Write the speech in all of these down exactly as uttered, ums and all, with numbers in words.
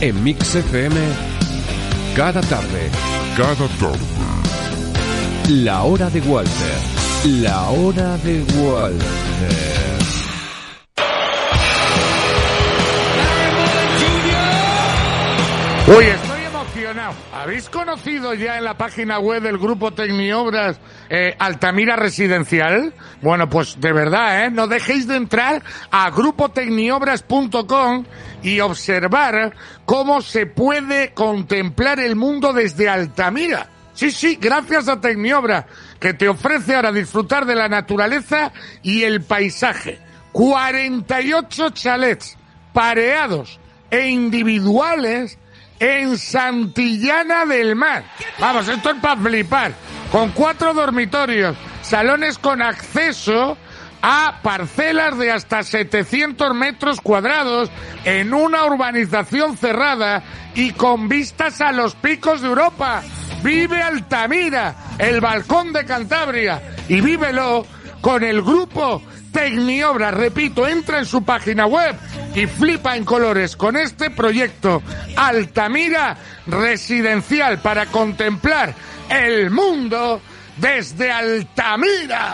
En Mix F M, cada tarde. Cada tarde. La hora de Walter. La hora de Walter. Uy, estoy emocionado. ¿Habéis conocido ya en la página web del Grupo Tecniobras eh, Altamira Residencial? Bueno, pues de verdad, ¿eh? No dejéis de entrar a grupo tecniobras punto com y observar cómo se puede contemplar el mundo desde Altamira. Sí, sí, gracias a Tecniobra, que te ofrece ahora disfrutar de la naturaleza y el paisaje. cuarenta y ocho chalets pareados e individuales en Santillana del Mar. Vamos, esto es para flipar. Con cuatro dormitorios, salones con acceso a parcelas de hasta setecientos metros cuadrados en una urbanización cerrada y con vistas a los picos de Europa. Vive Altamira, el balcón de Cantabria, y vívelo con el Grupo Tecniobras. Repito, entra en su página web y flipa en colores con este proyecto Altamira Residencial para contemplar el mundo desde Altamira.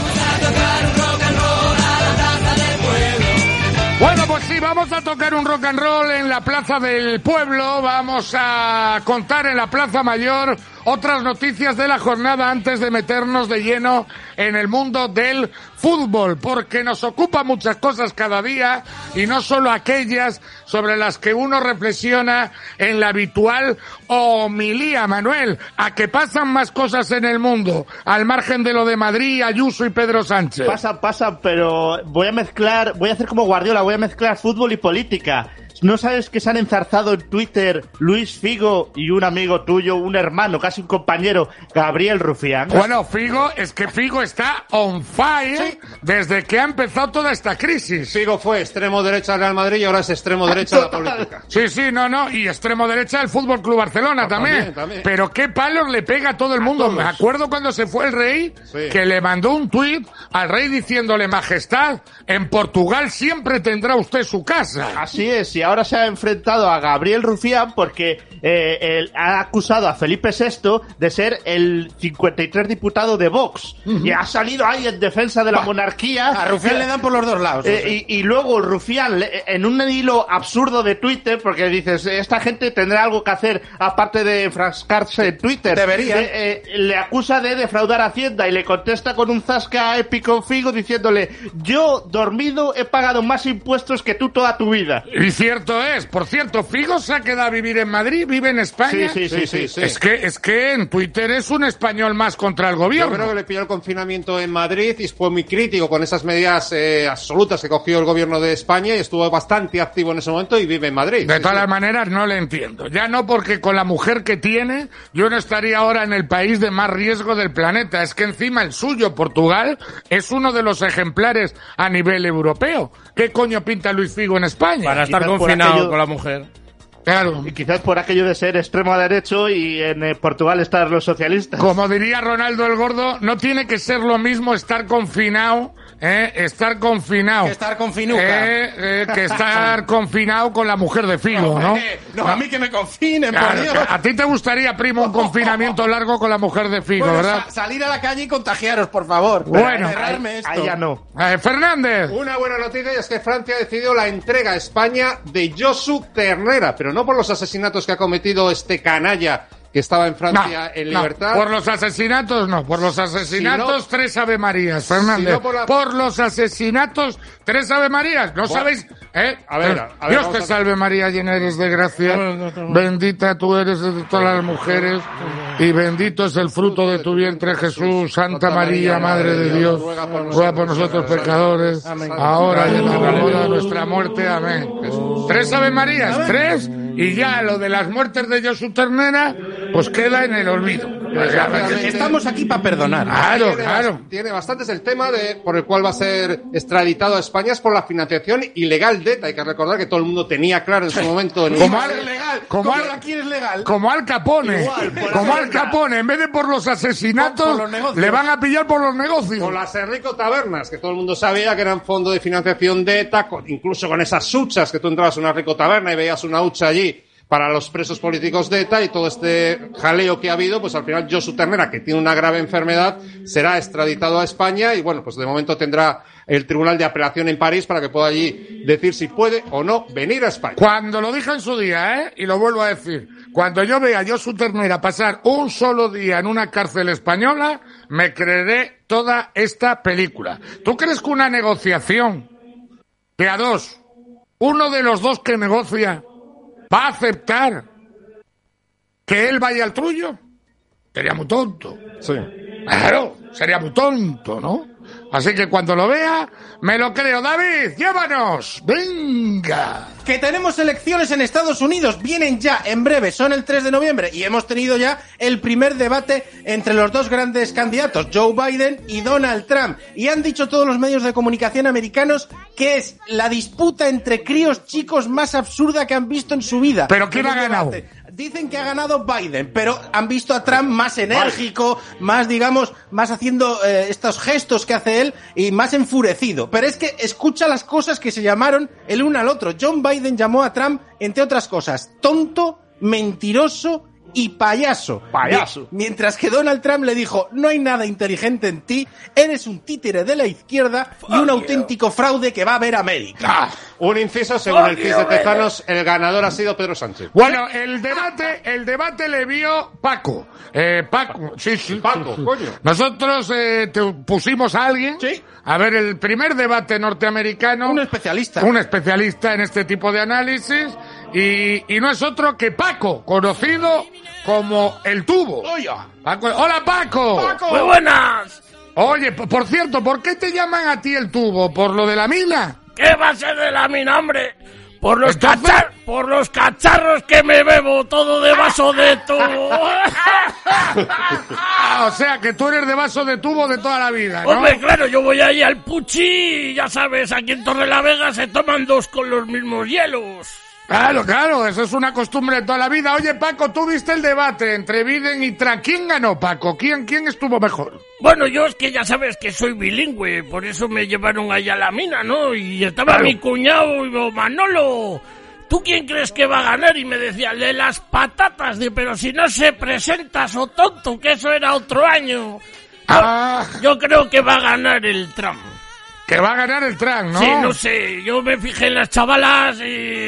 Bueno, pues sí, vamos a tocar un rock and roll en la Plaza del Pueblo. Vamos a contar en la Plaza Mayor otras noticias de la jornada antes de meternos de lleno en el mundo del fútbol, porque nos ocupa muchas cosas cada día y no solo aquellas sobre las que uno reflexiona en la habitual homilía. Manuel, ¿a qué pasan más cosas en el mundo al margen de lo de Madrid, Ayuso y Pedro Sánchez? Pasan, pasan, pero voy a mezclar, voy a hacer como Guardiola, voy a mezclar fútbol y política. ¿No sabes que se han enzarzado en Twitter Luis Figo y un amigo tuyo, un hermano, casi un compañero, Gabriel Rufián? Bueno, Figo, es que Figo está on fire, ¿sí?, desde que ha empezado toda esta crisis. Figo fue extremo derecha del Real Madrid y ahora es extremo derecha de la política. Sí, sí, no, no, y extremo derecha del Fútbol Club Barcelona no, también. también, también. Pero qué palos le pega a todo el mundo. Me acuerdo cuando se fue el rey, sí, que le mandó un tuit al rey diciéndole: Majestad, en Portugal siempre tendrá usted su casa. Así es, y ahora se ha enfrentado a Gabriel Rufián porque eh, él ha acusado a Felipe sexto de ser el cincuenta y tres diputado de Vox. Uh-huh. Y ha salido ahí en defensa de la bah, monarquía. A Rufián le dan por los dos lados. Eh, y, y luego Rufián, en un hilo absurdo de Twitter, porque dices, esta gente tendrá algo que hacer aparte de enfrascarse en Twitter. Debería. Eh, eh, le acusa de defraudar a Hacienda y le contesta con un zasca épico Figo diciéndole: yo, dormido, he pagado más impuestos que tú toda tu vida. Y cierto es. Por cierto, Figo se ha quedado a vivir en Madrid, vive en España. Sí, sí, sí, sí, sí. Es que, es que en Twitter es un español más contra el gobierno. Yo creo que le pilló el confinamiento en Madrid y fue muy crítico con esas medidas eh, absolutas que cogió el gobierno de España y estuvo bastante activo en ese momento y vive en Madrid. De sí, todas sí. maneras, no le entiendo. Ya no porque con la mujer que tiene, yo no estaría ahora en el país de más riesgo del planeta. Es que encima el suyo, Portugal, es uno de los ejemplares a nivel europeo. ¿Qué coño pinta Luis Figo en España? Para estar confinado con la mujer. Claro. Y quizás por aquello de ser extremo derecho y en eh, Portugal estar los socialistas. Como diría Ronaldo el Gordo, no tiene que ser lo mismo estar confinado, eh, estar confinado. Que estar confinuca. Eh, eh, que estar confinado con la mujer de Figo, ¿no? Eh, no, a mí que me confinen, claro, por Dios. A ti te gustaría, primo, un confinamiento largo con la mujer de Figo, bueno, ¿verdad? Sa- salir a la calle y contagiaros, por favor. Bueno, ahí, ahí ya no. Eh, Fernández. Una buena noticia es que Francia ha decidido la entrega a España de Josu Ternera, pero no por los asesinatos que ha cometido este canalla que estaba en Francia no, en no, libertad. Por los asesinatos no, por los asesinatos si no, tres Ave Marías, Fernández. Si no por, la... por los asesinatos tres Ave Marías, ¿no por... sabéis? ¿Eh? A ver, a ver, Dios te a... salve María, llena eres de gracia, bendita tú eres de todas las mujeres y bendito es el fruto de tu vientre Jesús. Santa María, Madre de Dios, ruega por nosotros pecadores, ahora y en la hora de nuestra muerte. Amén. Tres Ave Marías, tres, y ya lo de las muertes de Josu Ternera pues queda en el olvido. Estamos aquí para perdonar. Claro, tiene, claro. Tiene bastantes el tema de por el cual va a ser extraditado a España es por la financiación ilegal de ETA. Hay que recordar que todo el mundo tenía claro en su momento. En como el... al, legal, como al, aquí es legal. Como Al Capone. Igual, como Al Capone. En vez de por los asesinatos, por, por los le van a pillar por los negocios. Con las Enrico Tabernas, que todo el mundo sabía que eran fondos de financiación de ETA, con, incluso con esas huchas que tú entrabas a una rico taberna y veías una hucha allí para los presos políticos de ETA y todo este jaleo que ha habido, pues al final Josu Ternera, que tiene una grave enfermedad, será extraditado a España y bueno, pues de momento tendrá el Tribunal de Apelación en París para que pueda allí decir si puede o no venir a España. Cuando lo dije en su día, ¿eh? Y lo vuelvo a decir, cuando yo vea a Josu Ternera pasar un solo día en una cárcel española, me creeré toda esta película. ¿Tú crees que una negociación que a dos, uno de los dos que negocia va a aceptar que él vaya al trullo? Sería muy tonto. Sí. Claro, sería muy tonto, ¿no? Así que cuando lo vea, me lo creo. David, llévanos. Venga. Que tenemos elecciones en Estados Unidos. Vienen ya en breve, son el tres de noviembre. Y hemos tenido ya el primer debate entre los dos grandes candidatos, Joe Biden y Donald Trump. Y han dicho todos los medios de comunicación americanos que es la disputa entre críos chicos más absurda que han visto en su vida. ¿Pero quién ha ganado? Dicen que ha ganado Biden, pero han visto a Trump más enérgico, más, digamos, más haciendo eh, estos gestos que hace él y más enfurecido. Pero es que escucha las cosas que se llamaron el uno al otro. John Biden llamó a Trump, entre otras cosas, tonto, mentiroso y payaso. Payaso. Mientras que Donald Trump le dijo, no hay nada inteligente en ti, eres un títere de la izquierda y un auténtico fraude que va a ver América. Ah. Un inciso, según el C I S de Tejanos, el ganador ha sido Pedro Sánchez. Bueno, el debate, el debate le vio Paco. Eh, Paco, sí, sí. Paco, sí, sí. coño. Nosotros eh, te pusimos a alguien Sí. a ver el primer debate norteamericano. Un especialista. Un especialista en este tipo de análisis. Y, y no es otro que Paco, conocido como El Tubo. Paco, hola, Paco. Paco. Muy buenas. Oye, p- por cierto, ¿por qué te llaman a ti El Tubo? ¿Por lo de la mina? ¿Qué va a ser de la mina, hombre? Por los Entonces- cachar, por los cacharros que me bebo todo de vaso de tubo. Ah, o sea, que tú eres de vaso de tubo de toda la vida, ¿no? Hombre, claro, yo voy ahí al Puchi, ya sabes, aquí en Torrelavega se toman dos con los mismos hielos. Claro, claro, eso es una costumbre de toda la vida. Oye, Paco, tú viste el debate entre Biden y Trump. ¿Quién ganó, Paco? ¿Quién, quién estuvo mejor? Bueno, yo es que ya sabes que soy bilingüe, por eso me llevaron allá a la mina, ¿no? Y estaba Claro. mi cuñado y digo, Manolo, ¿tú quién crees que va a ganar? Y me decía, de las patatas, de, pero si no se presenta, so tonto, que eso era otro año. Ah, Yo creo que va a ganar el Trump. que va a ganar el Trump, ¿no? Sí, no sé, yo me fijé en las chavalas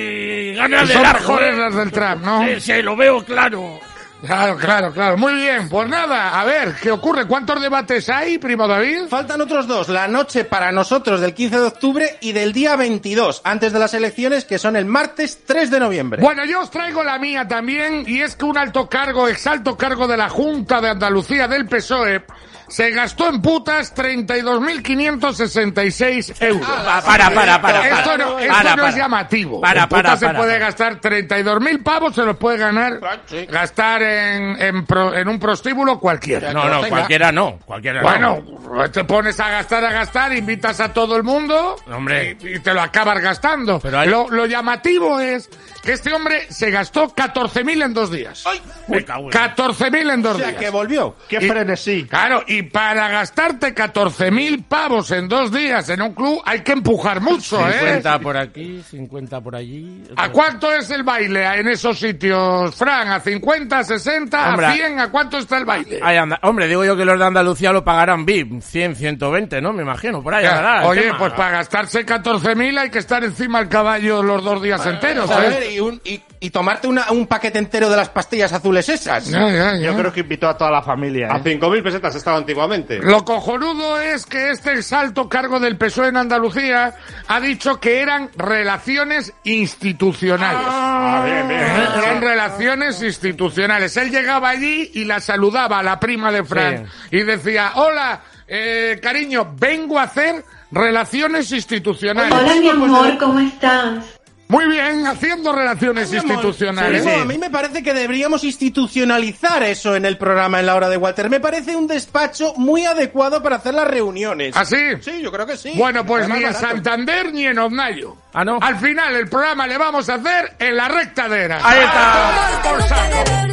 y gana Y de son largo. mejores ¿eh? las del Trump, ¿no? Sí, sí, lo veo claro. Claro, claro, claro. Muy bien, pues nada, a ver, ¿qué ocurre? ¿Cuántos debates hay, primo David? Faltan otros dos, la noche para nosotros del quince de octubre y del día veintidós, antes de las elecciones, que son el martes tres de noviembre. Bueno, yo os traigo la mía también, y es que un alto cargo, exalto cargo de la Junta de Andalucía del P S O E, se gastó en putas treinta y dos mil quinientos sesenta y seis euros. Ah, para, para, para, para. Esto no, esto Para, no es para. llamativo. Para, En putas para, se para, puede para. gastar treinta y dos mil pavos, se los puede ganar, gastar en, en, pro- en un prostíbulo cualquiera. No, no, cualquiera no, cualquiera Bueno, no. te pones a gastar, a gastar, invitas a todo el mundo Hombre. y, y te lo acabas gastando. Pero hay- lo, lo llamativo es que este hombre se gastó catorce mil en dos días. Me cago en- catorce mil en dos O sea, días. que volvió. ¡Qué Y- frenesí! Claro, y para gastarte catorce mil pavos en dos días en un club hay que empujar mucho, ¿eh? cincuenta por aquí, cincuenta por allí. ¿A cuánto es el baile en esos sitios, Fran? ¿A cincuenta, sesenta, Hombre, a cien? ¿A cuánto está el baile? Ahí anda. Hombre, digo yo que los de Andalucía lo pagarán V I P, cien, ciento veinte, ¿no? Me imagino, por ahí Ya, andará el Oye, tema. pues para gastarse catorce mil hay que estar encima del caballo los dos días enteros, A ¿eh? ver, y, un- y- y tomarte una- un paquete entero de las pastillas azules esas. Ya, ya, ya. Yo creo que invitó a toda la familia. A ¿eh? cinco mil pesetas estaba antiguamente. Lo cojonudo es que este exalto cargo del P S O E en Andalucía ha dicho que eran relaciones institucionales. Ah, bien, bien. Eh, Eran relaciones institucionales. Él llegaba allí y la saludaba a la prima de Fran y decía, hola, eh, cariño, vengo a hacer relaciones institucionales. Hola, mi amor, ¿cómo estás? Muy bien, haciendo relaciones Mi amor, institucionales. sí, sí. A mí me parece que deberíamos institucionalizar eso en el programa en la hora de Walter. Me parece un despacho muy adecuado para hacer las reuniones. ¿Ah, sí? Sí, yo creo que sí. Bueno, pues Además, ni en barato. Santander ni en Oznayo. Ah, ¿no? Al final el programa le vamos a hacer en la rectadera. Ahí está. ¡A tomar por saco!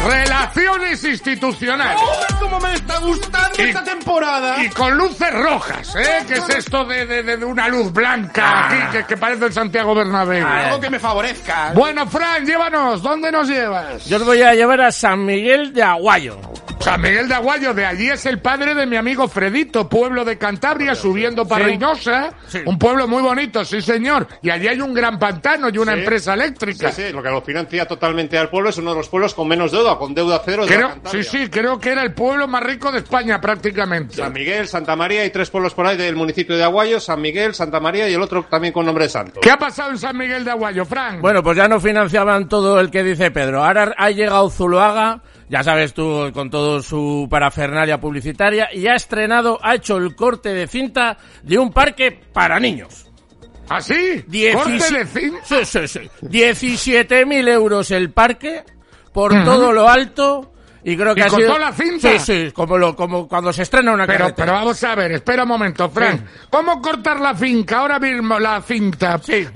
Relaciones institucionales. ¡Oh, cómo me está gustando Y- esta temporada! Y con luces rojas, ¿eh? ¿Qué es esto de, de, de, de una luz blanca Ah. aquí que, que parece el Santiago Bernabéu? Algo que me favorezca. Bueno, Fran, llévanos. ¿Dónde nos llevas? Yo os voy a llevar a San Miguel de Aguayo. San Miguel de Aguayo, de allí es el padre de mi amigo Fredito, pueblo de Cantabria, subiendo para Sí. Reynosa. Sí. Un pueblo muy bonito, sí señor. Y allí hay un gran pantano y una Sí. empresa eléctrica. Sí, sí, lo que lo financia totalmente al pueblo es uno de los pueblos con menos deuda, con deuda cero de Creo, la Cantabria. sí, sí, creo que era el pueblo más rico de España prácticamente. San Miguel, Santa María y tres pueblos por ahí del municipio de Aguayo, San Miguel, Santa María y el otro también con nombre de santo. ¿Qué ha pasado en San Miguel de Aguayo, Fran? Bueno, pues ya no financiaban todo el que dice Pedro. Ahora ha llegado Zuloaga, ya sabes tú, con todo su parafernalia publicitaria, y ha estrenado, ha hecho el corte de cinta de un parque para niños. ¿así? Dieci- ¿Corte de cinta? Sí, sí, sí. diecisiete mil euros el parque, por Ujú. todo lo alto, y creo que ¿Y ha con sido... toda la cinta? Sí, sí, como, lo, como cuando se estrena una Pero, carretera. pero vamos a ver, espera un momento, Fran. Sí. ¿Cómo cortar la finca ahora mismo, la cinta, Sí.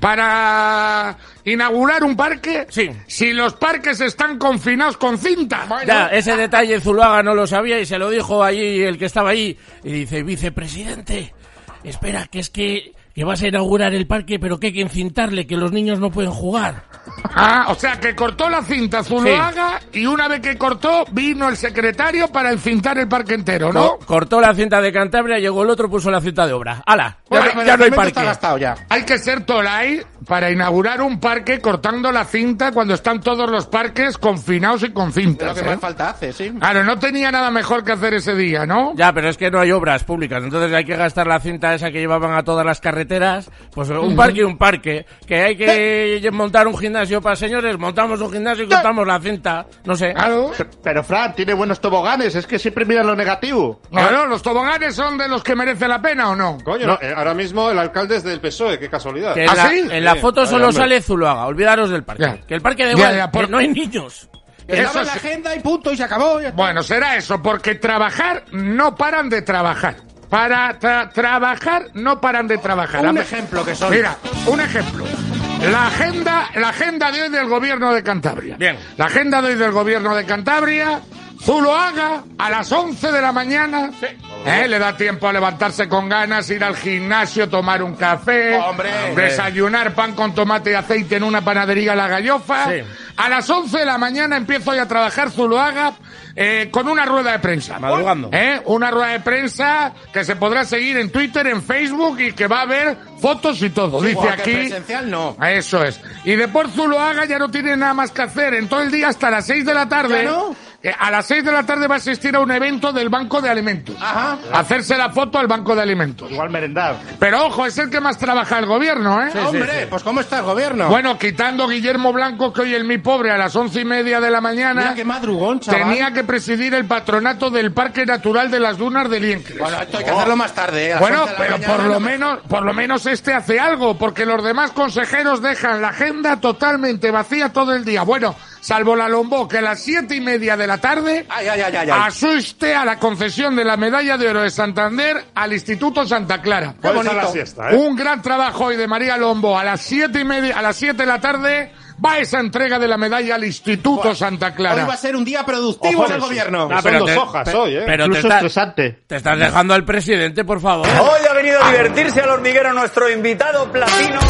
para inaugurar un parque? Sí. Si los parques están confinados con cinta. Ya, ese detalle Zuluaga no lo sabía y se lo dijo allí el que estaba ahí. Y dice, vicepresidente, espera, que es que, que vas a inaugurar el parque, pero que hay que encintarle, que los niños no pueden jugar. Ah, o sea, que cortó la cinta Zuloaga y una vez que cortó, vino el secretario para encintar el parque entero, ¿no? Co- Cortó la cinta de Cantabria, llegó el otro, puso la cinta de obra. ¡Hala! Ya, Bueno, no- Pero ya el no hay cemento parque. está gastado ya. Hay que ser Tolai para inaugurar un parque cortando la cinta cuando están todos los parques confinados y con Es lo cintas, que ¿eh? más falta hace, sí. Claro, no tenía nada mejor que hacer ese día, ¿no? Ya, pero es que no hay obras públicas, entonces hay que gastar la cinta esa que llevaban a todas las carreteras. Pues un parque y un parque. Que hay que montar un gimnasio para señores, montamos un gimnasio y cortamos la cinta. No sé. Claro. Pero, Fran, tiene buenos toboganes, es que siempre miran lo negativo. Claro, ¿los toboganes son de los que merece la pena o no? Coño, no, eh, ahora mismo el alcalde es del P S O E, qué casualidad. Que en ¿Ah, la, sí? en la Sí, foto vaya, solo hombre. sale Zuluaga, olvidaros del parque. Ya. Que el parque da Ya, igual, ya, por- que no hay niños. Que Eso daba la sí. agenda y punto, y se acabó. ya está. Bueno, será eso, porque trabajar no paran de trabajar. Para tra- trabajar no paran de trabajar. Un A- ejemplo que son. Mira, un ejemplo. La agenda, la agenda de hoy del gobierno de Cantabria. Bien. La agenda de hoy del gobierno de Cantabria. Zuloaga a las once de la mañana. ¿Eh? Le da tiempo a levantarse con ganas, ir al gimnasio, tomar un café, Hombre. desayunar pan con tomate y aceite en una panadería La Gallofa. Sí. A las once de la mañana empiezo hoy a trabajar Zuloaga eh, con una rueda de prensa. Madrugando. ¿Eh? Una rueda de prensa que se podrá seguir en Twitter, en Facebook y que va a haber fotos y todo. Dice Igual que aquí. presencial, no. Eso es. Y después Zuloaga ya no tiene nada más que hacer en todo el día hasta las seis de la tarde. ¿Ya no? Eh, A las seis de la tarde va a asistir a un evento del Banco de Alimentos. Ajá. Hacerse la foto al Banco de Alimentos. Igual merendar. Pero ojo, es el que más trabaja el gobierno, ¿eh? Hombre, pues ¿cómo está el gobierno? Bueno, quitando Guillermo Blanco, que hoy el mi pobre a las once y media de la mañana Mira qué madrugón, chaval. tenía que presidir el patronato del Parque Natural de las Dunas de Liencres. Bueno, esto hay que hacerlo más tarde, ¿eh? A las Bueno, once de la pero mañana, por lo no- menos, por lo menos este hace algo, porque los demás consejeros dejan la agenda totalmente vacía todo el día. Bueno, salvo la Lombó, que a las siete y media de la tarde Ay, ay, ay, ay, ay. asiste a la concesión de la Medalla de Oro de Santander al Instituto Santa Clara. Qué Puedes a la bonito. siesta, ¿eh? Un gran trabajo hoy de María Lombo. A las siete y media, a las siete de la tarde va esa entrega de la medalla al Instituto Santa Hoy Clara. va a ser un día productivo Ojo, del sí. gobierno. Ah, Son dos te- hojas pe- hoy, ¿eh? Pero te, Incluso está- estresante. te estás dejando al presidente, por favor. Hoy ha venido a divertirse al hormiguero nuestro invitado platino.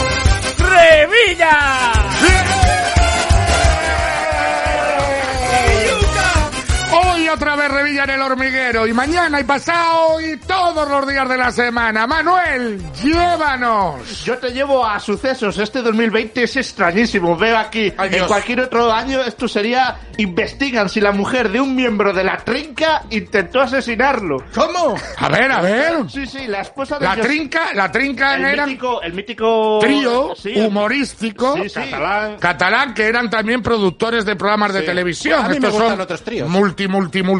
¡Revilla! Hoy otra vez Revilla en el hormiguero y mañana y pasado y todos los días de la semana. Manuel, llévanos. Yo te llevo a sucesos. Este dos mil veinte es extrañísimo. Veo aquí, Ay, en Dios. cualquier otro año, esto sería... Investigan si la mujer de un miembro de la trinca intentó asesinarlo. ¿Cómo? A ver, a ver. Sí, sí, la esposa de... La Jos- trinca, la trinca El eran mítico, el mítico... trío Sí, el- humorístico Sí, sí. Catalán. catalán que eran también productores de programas de Sí. televisión. A mí me Estos gustan son otros tríos. multi, multi, multimillonarios.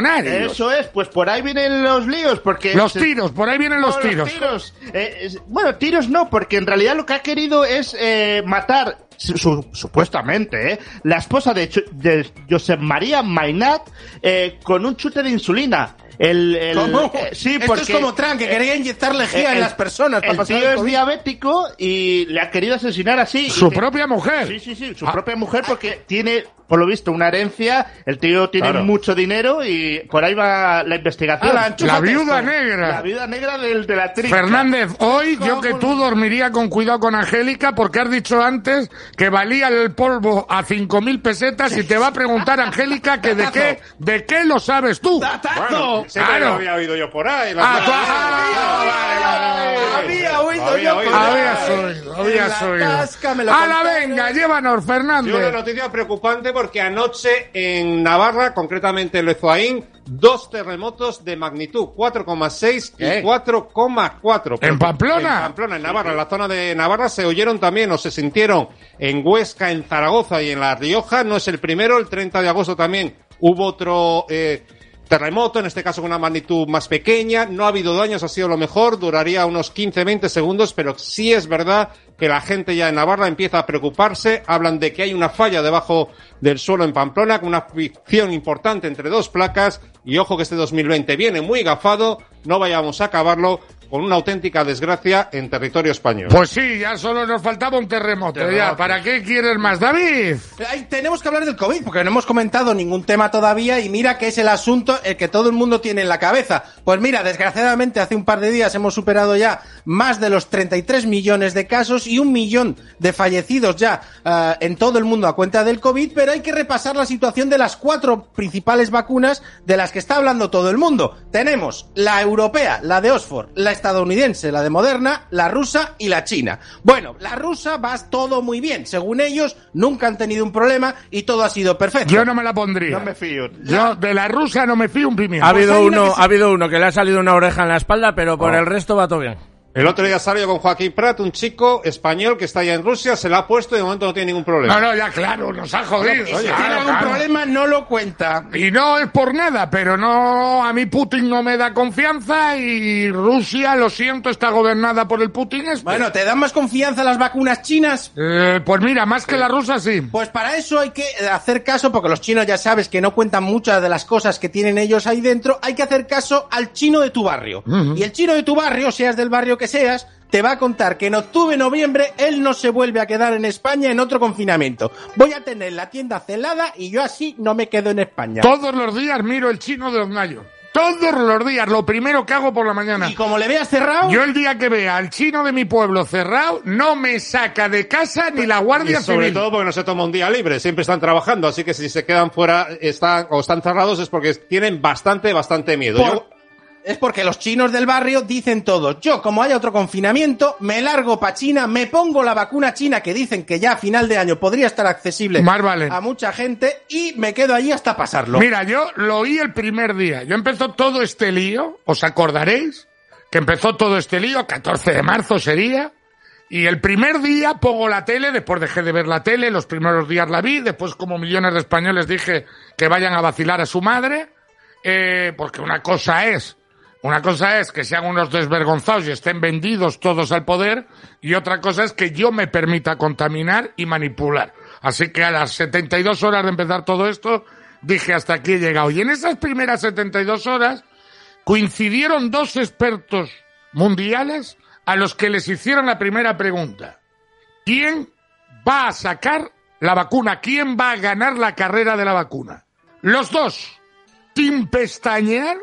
millonarios. Eso es, pues por ahí vienen los líos, porque... Los tiros, por ahí vienen los No, tiros. tiros. Eh, es- bueno, tiros no, porque en realidad lo que ha querido es eh, matar, su- su- supuestamente, eh, la esposa de, Chu- de Josep María Mainat eh, con un chute de insulina. El, el- ¿Cómo? eh, sí, Esto porque, es como Trump, que quería inyectar lejía en el- las personas para El pasar tío el es COVID. diabético y le ha querido asesinar así. Su Y que- propia mujer. Sí, sí, sí, su Ah. propia mujer, porque tiene, por lo visto, una herencia. El tío tiene Claro. mucho dinero y por ahí va la investigación. Ala, La enchúfate viuda esto. negra. La viuda negra del, de la actriz. Fernández, hoy yo que ¿Cómo? tú dormiría con cuidado con Angélica porque has dicho antes que valía el polvo a cinco mil pesetas y te va a preguntar Angélica que de qué, de qué lo sabes tú. Bueno, siempre Claro. lo había oído yo por ahí. la Ah, verdad. tú- ah, vale, vale, vale. Había oído Había yo oído. por ahí. Habías oído, habías En la oído. tasca me lo A la contaron. venga, llévanos, Y una Fernández. noticia preocupante porque anoche en Navarra, concretamente en Lezoaín, dos terremotos de magnitud cuatro coma seis ¿Qué? y cuatro coma cuatro. ¿En Pamplona? En Pamplona, en Navarra. En la zona de Navarra se oyeron también o se sintieron en Huesca, en Zaragoza y en La Rioja. No es el primero, el treinta de agosto también hubo otro eh, terremoto, en este caso con una magnitud más pequeña. No ha habido daños, ha sido lo mejor, duraría unos quince a veinte segundos, pero sí es verdad que la gente ya en Navarra empieza a preocuparse. Hablan de que hay una falla debajo del suelo en Pamplona, con una fricción importante entre dos placas. Y ojo que este dos mil veinte viene muy gafado, no vayamos a acabarlo con una auténtica desgracia en territorio español. Pues sí, ya solo nos faltaba un terremoto. Ya, ¿para qué quieres más, David? Ay, tenemos que hablar del COVID, porque no hemos comentado ningún tema todavía y mira que es el asunto el que todo el mundo tiene en la cabeza. Pues mira, desgraciadamente hace un par de días hemos superado ya más de los treinta y tres millones de casos y un millón de fallecidos ya uh, en todo el mundo a cuenta del COVID, pero hay que repasar la situación de las cuatro principales vacunas de las que está hablando todo el mundo. Tenemos la europea, la de Oxford, la estadounidense, la de Moderna, la rusa y la china. Bueno, la rusa va todo muy bien. Según ellos, nunca han tenido un problema y todo ha sido perfecto. Yo no me la pondría. No me fío. Yo de la rusa no me fío un pimiento. Ha habido hay una uno, que sí- ha habido uno que le ha salido una oreja en la espalda, pero por el resto va todo bien. El otro día salió con Joaquín Prat, un chico español que está allá en Rusia, se la ha puesto y de momento no tiene ningún problema. No, no, ya claro, nos ha jodido. Y si Claro, tiene algún claro. problema, no lo cuenta. Y no es por nada, pero no, a mí Putin no me da confianza y Rusia, lo siento, está gobernada por el Putin este. Bueno, ¿te dan más confianza las vacunas chinas? Eh, pues mira, más que la rusa sí. Pues para eso hay que hacer caso, porque los chinos ya sabes que no cuentan muchas de las cosas que tienen ellos ahí dentro, hay que hacer caso al chino de tu barrio. Ujú. Y el chino de tu barrio, seas del barrio que seas, te va a contar que en octubre, noviembre, él no se vuelve a quedar en España en otro confinamiento. Voy a tener la tienda celada y yo así no me quedo en España. Todos los días miro el chino de Oznayo. Todos los días, lo primero que hago por la mañana. Y como le veas cerrado... Yo el día que vea al chino de mi pueblo cerrado, no me saca de casa ni la Y Guardia sobre Civil. todo porque no se toma un día libre, siempre están trabajando, así que si se quedan fuera están, o están cerrados es porque tienen bastante, bastante miedo. Por- Yo- Es porque los chinos del barrio dicen todo. Yo, como haya otro confinamiento, me largo pa' China, me pongo la vacuna china que dicen que ya a final de año podría estar accesible Más vale. a mucha gente y me quedo allí hasta pasarlo. Mira, yo lo oí el primer día. Yo empezó todo este lío, os acordaréis, que empezó todo este lío, catorce de marzo sería, y el primer día pongo la tele, después dejé de ver la tele, los primeros días la vi, después como millones de españoles dije que vayan a vacilar a su madre, eh, porque una cosa es... Una cosa es que sean unos desvergonzados y estén vendidos todos al poder, y otra cosa es que yo me permita contaminar y manipular. Así que a las setenta y dos horas de empezar todo esto, dije hasta aquí he llegado. Y en esas primeras setenta y dos horas coincidieron dos expertos mundiales a los que les hicieron la primera pregunta. ¿Quién va a sacar la vacuna? ¿Quién va a ganar la carrera de la vacuna? Los dos, sin pestañear,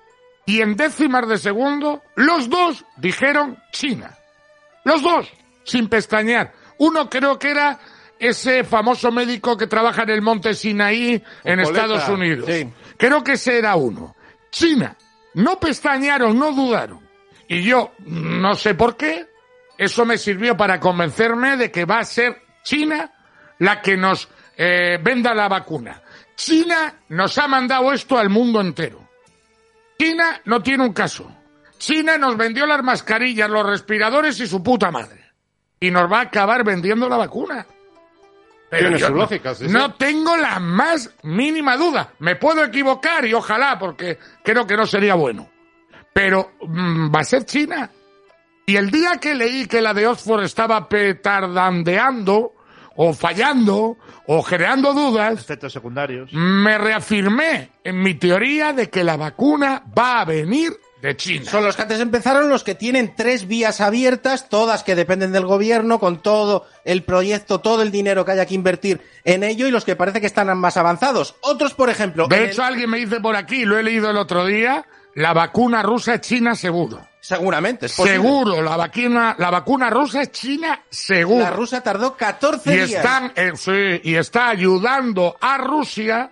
y en décimas de segundo, los dos dijeron China. Los dos, sin pestañear. Uno creo que era ese famoso médico que trabaja en el monte Sinaí en Coleta, Estados Unidos. sí. Creo que ese era uno. China. No pestañearon, no dudaron. Y yo, no sé por qué, eso me sirvió para convencerme de que va a ser China la que nos eh, venda la vacuna. China nos ha mandado esto al mundo entero. China no tiene un caso. China nos vendió las mascarillas, los respiradores y su puta madre. Y nos va a acabar vendiendo la vacuna. Pero Tiene yo su no, lógica, sí, sí. no tengo la más mínima duda. Me puedo equivocar y ojalá, porque creo que no sería bueno. Pero mmm, va a ser China. Y el día que leí que la de Oxford estaba petardandeando, o fallando, o generando dudas, Efectos secundarios. me reafirmé en mi teoría de que la vacuna va a venir de China. Son los que antes empezaron, los que tienen tres vías abiertas, todas que dependen del gobierno, con todo el proyecto, todo el dinero que haya que invertir en ello, y los que parece que están más avanzados. Otros, por ejemplo... De en hecho, el... alguien me dice por aquí, lo he leído el otro día, la vacuna rusa es china seguro. Seguramente, es posible. Seguro, la vacuna, la vacuna rusa es china seguro. La rusa tardó catorce y días. están, eh, sí, y está ayudando a Rusia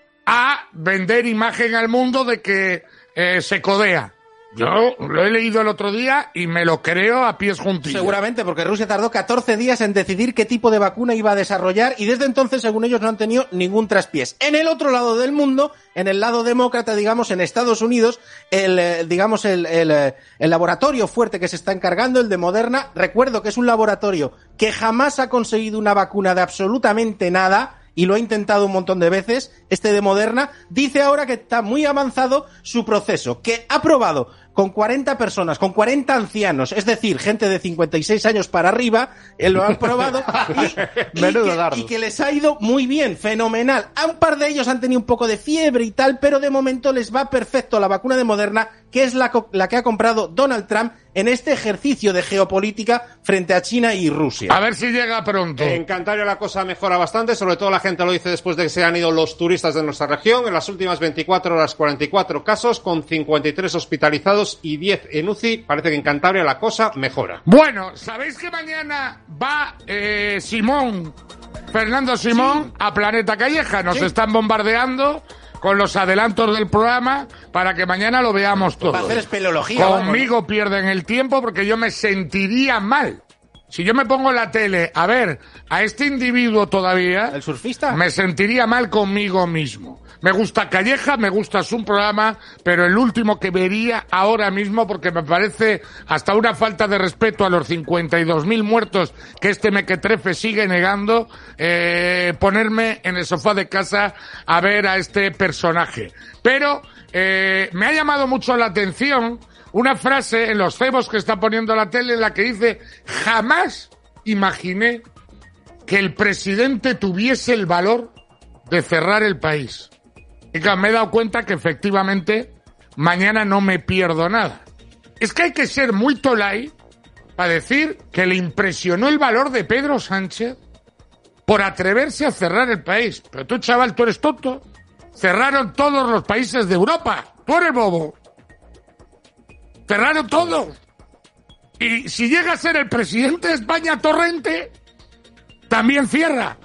a vender imagen al mundo de que eh, se codea. Yo lo he leído el otro día y me lo creo a pies juntillos. Seguramente, porque Rusia tardó catorce días en decidir qué tipo de vacuna iba a desarrollar, y desde entonces, según ellos, no han tenido ningún traspiés. En el otro lado del mundo, en el lado demócrata, digamos, en Estados Unidos, el, eh, digamos, el, el, eh, el laboratorio fuerte que se está encargando, el de Moderna, recuerdo que es un laboratorio que jamás ha conseguido una vacuna de absolutamente nada, y lo ha intentado un montón de veces, este de Moderna, dice ahora que está muy avanzado su proceso, que ha probado con cuarenta personas, con cuarenta ancianos, es decir, gente de cincuenta y seis años para arriba, eh, lo han probado, y, y, Menudo que, dardo. y que les ha ido muy bien, fenomenal. A un par de ellos han tenido un poco de fiebre y tal, pero de momento les va perfecto la vacuna de Moderna, que es la, la que ha comprado Donald Trump en este ejercicio de geopolítica frente a China y Rusia. A ver si llega pronto. En Cantabria la cosa mejora bastante, sobre todo la gente lo dice después de que se han ido los turistas de nuestra región. En las últimas veinticuatro horas, cuarenta y cuatro casos, con cincuenta y tres hospitalizados y diez en U C I. Parece que en Cantabria la cosa mejora. Bueno, ¿sabéis que mañana va eh, Simón, Fernando Simón, sí. a Planeta Calleja? Nos sí. están bombardeando con los adelantos del programa para que mañana lo veamos todo. Va a hacer espeleología. Conmigo vamos. pierden el tiempo porque yo me sentiría mal. Si yo me pongo en la tele a ver a este individuo todavía... ¿El surfista? Me sentiría mal conmigo mismo. Me gusta Calleja, me gusta su programa, pero el último que vería ahora mismo, porque me parece hasta una falta de respeto a los cincuenta y dos mil muertos que este mequetrefe sigue negando, eh, ponerme en el sofá de casa a ver a este personaje. Pero eh, me ha llamado mucho la atención una frase en los cebos que está poniendo la tele en la que dice: jamás imaginé que el presidente tuviese el valor de cerrar el país. Y claro, me he dado cuenta que efectivamente mañana no me pierdo nada. Es que hay que ser muy tolai para decir que le impresionó el valor de Pedro Sánchez por atreverse a cerrar el país. Pero tú, chaval, tú eres tonto. Cerraron todos los países de Europa. Tú eres bobo. Cerraron todo. Y si llega a ser el presidente de España Torrente, también cierra.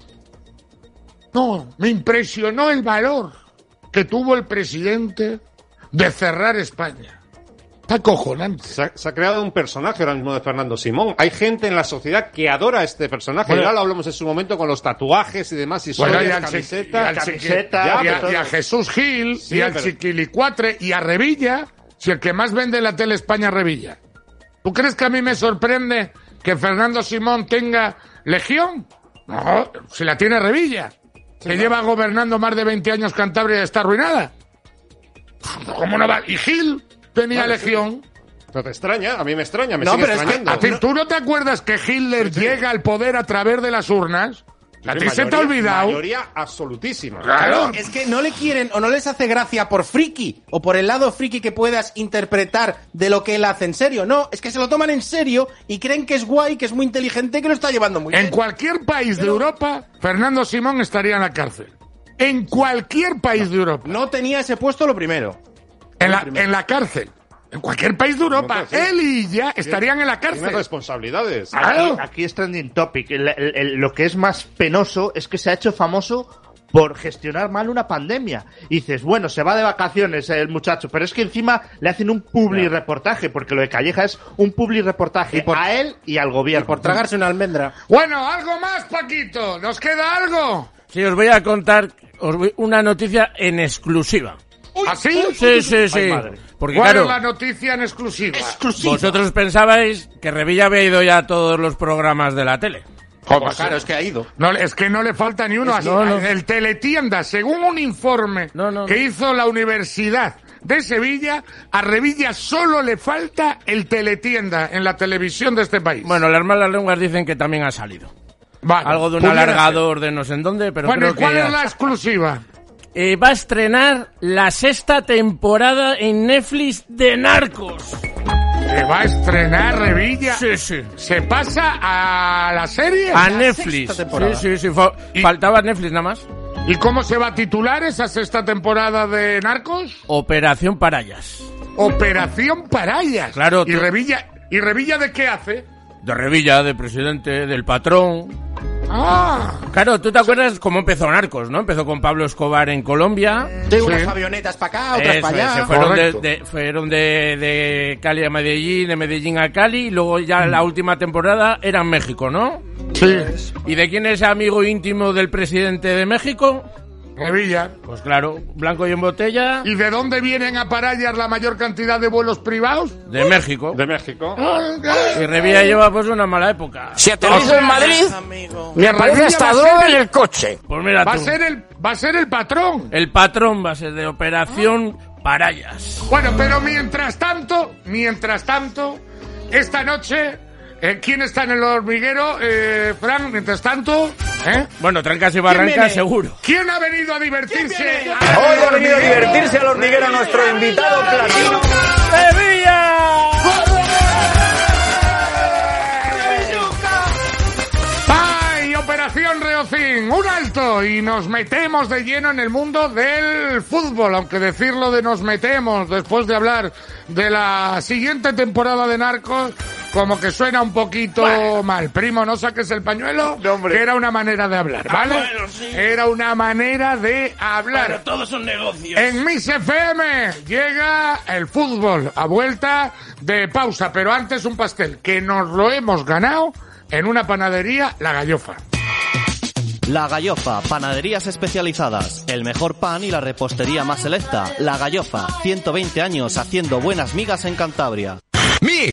No, me impresionó el valor que tuvo el presidente de cerrar España. Está acojonante. Se ha, se ha creado un personaje ahora mismo de Fernando Simón. Hay gente en la sociedad que adora a este personaje. Bueno, ya lo hablamos en su momento con los tatuajes y demás. Y bueno, y y, al camiseta, y, al camiseta, ya, y, a, todo. y a Jesús Gil, Sí, y al pero... Chiquilicuatre, y a Revilla, si el que más vende en la tele España es Revilla. ¿Tú crees que a mí me sorprende que Fernando Simón tenga legión? No, si la tiene Revilla. Que sí, lleva gobernando más de veinte años Cantabria y está arruinada. ¿Cómo no va? Y Gil tenía vale, legión. Sí. Pero te extraña, a mí me extraña, me no, sigue pero extrañando. Es que, a ti, ¿tú no te acuerdas que Hitler sí, sí. llega al poder a través de las urnas? ¿A ti se te ha olvidado? Mayoría absolutísima. Claro. Es que no le quieren o no les hace gracia por friki o por el lado friki que puedas interpretar de lo que él hace en serio. No, es que se lo toman en serio y creen que es guay, que es muy inteligente, que lo está llevando muy en bien. En cualquier país Pero... de Europa, Fernando Simón estaría en la cárcel. En cualquier país no, de Europa. No tenía ese puesto lo primero. En la, en la cárcel. En cualquier país de Europa. No, él y ella estarían en la cárcel. Tiene responsabilidades. Aquí, aquí es trending topic. El, el, el, lo que es más penoso es que se ha hecho famoso por gestionar mal una pandemia. Y dices, bueno, se va de vacaciones el muchacho, pero es que encima le hacen un publi reportaje, porque lo de Calleja es un publi reportaje por, a él y al gobierno. Y por tragarse una almendra. Bueno, algo más, Paquito. ¿Nos queda algo? Sí, os voy a contar os voy, una noticia en exclusiva. ¿Así? ¿Ah, sí, sí, sí. Porque, ¿cuál claro, es la noticia en exclusiva? exclusiva? Vosotros pensabais que Revilla había ido ya a todos los programas de la tele. Joder, claro, es que ha ido. No, es que no le falta ni uno. Es, no, no. El teletienda, según un informe no, no, que no. hizo la Universidad de Sevilla, a Revilla solo le falta el teletienda en la televisión de este país. Bueno, las malas lenguas dicen que también ha salido. Vale, Algo de un pudiera alargador de no sé en dónde, pero bueno, creo ¿y cuál que es ya... la exclusiva? Eh, va a estrenar la sexta temporada en Netflix de Narcos. Que va a estrenar Revilla. Sí, sí. ¿Se pasa a la serie? A La Netflix. sexta temporada. Sí, sí, sí. Fa- Y- Faltaba Netflix nada más. ¿Y cómo se va a titular esa sexta temporada de Narcos? Operación Parayas. Operación Parayas. Claro, ¿Y tú- Revilla, ¿Y Revilla de qué hace? De Revilla, de presidente, del patrón. Ah, Claro, ¿tú te acuerdas cómo empezó Narcos, no? Empezó con Pablo Escobar en Colombia. De unas Sí. avionetas para acá, otras Eso para es, allá. se fueron, de, Correcto. de- fueron de, de Cali a Medellín, de Medellín a Cali, y luego ya la última temporada era en México, ¿no? sí. ¿Y de quién es amigo íntimo del presidente de México? Revilla. Pues claro, blanco y en botella, ¿Y de dónde vienen a Parayas la mayor cantidad de vuelos privados? de México. De México. Y Revilla lleva pues una mala época. Si aterrizo en Madrid, me aparece Revilla hasta va a droga ser en el coche. Pues mira Va a tú, ser el, va a ser el patrón. el patrón va a ser de Operación Parayas. Bueno, pero mientras tanto, mientras tanto, esta noche, eh, ¿quién está en el hormiguero, eh, Fran? Mientras tanto, ¿eh? Bueno, trancas y barrancas viene? seguro. ¿Quién ha venido a divertirse? Hoy ha venido a divertirse al hormiguero nuestro invitado platino. ¡Revilla! ¡Ay! Operación Reocín, un alto y nos metemos de lleno en el mundo del fútbol, aunque decirlo de nos metemos después de hablar de la siguiente temporada de Narcos, como que suena un poquito mal. Primo, no saques el pañuelo, que era una manera de hablar, ¿vale? Ah, bueno, sí. Era una manera de hablar. Pero todos son negocios. En Miss F M llega el fútbol a vuelta de pausa, pero antes un pastel que nos lo hemos ganado en una panadería, La Gallofa. La Gallofa, panaderías especializadas, el mejor pan y la repostería más selecta. La Gallofa, ciento veinte años haciendo buenas migas en Cantabria. Mi